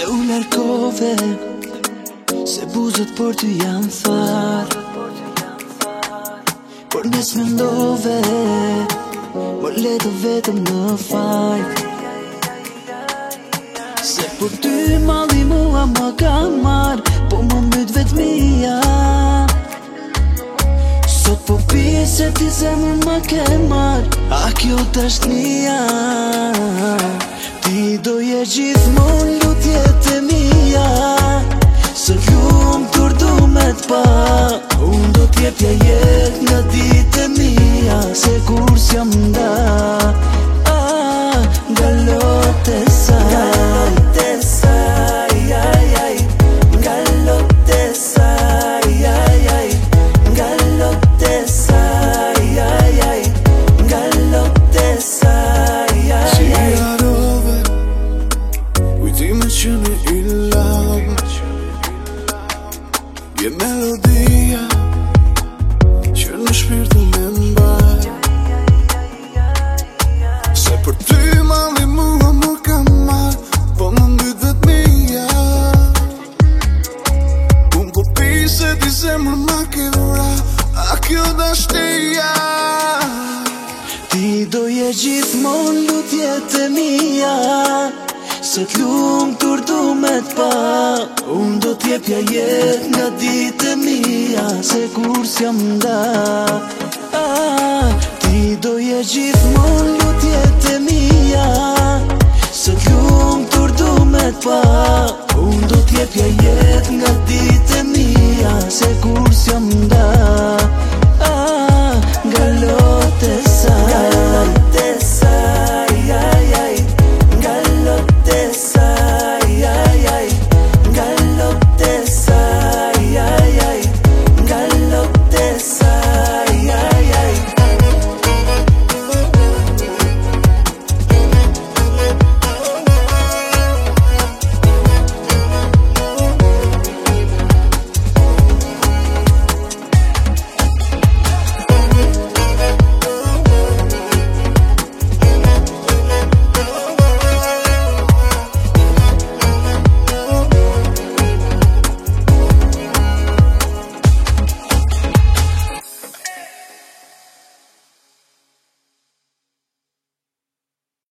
Se u larkove, se buzët për ty janë tharë, por nes mendove, më leto vetëm në fajt. Se për ty malli mua më ka marrë, po më myt vetmia. Sot po pi se ti zemrën më ke marrë, a kjo tashtnia. Ti doje gjithmonë lutjet e mia, së lumtur du me t'pa. Unë do t'jepja jetë nga ditë e mia, se kur s'jam nda. Nga lotë e saj, nga lotë e saj, nga lotë e saj, nga lotë e saj. Si jarove, kujtime që në illam, je melodia që në shpirtin me mbaj. Se për ty malli mua më ka marrë, po më mbyt vetmia. Unë po pi se ti zemrën më ke vra, a kjo dashnia. Ti doje gjithmonë lutjet e mia, se t'lumtur du me t'pa. Unë do t'jepja jetë nga ditë e mia, se kur s'jam nda. Ti doje gjithmonë lutjet e mia, se t'lumtur du me t'pa. Unë do t'jepja jetë nga ditë e mia, se kur s'jam nda.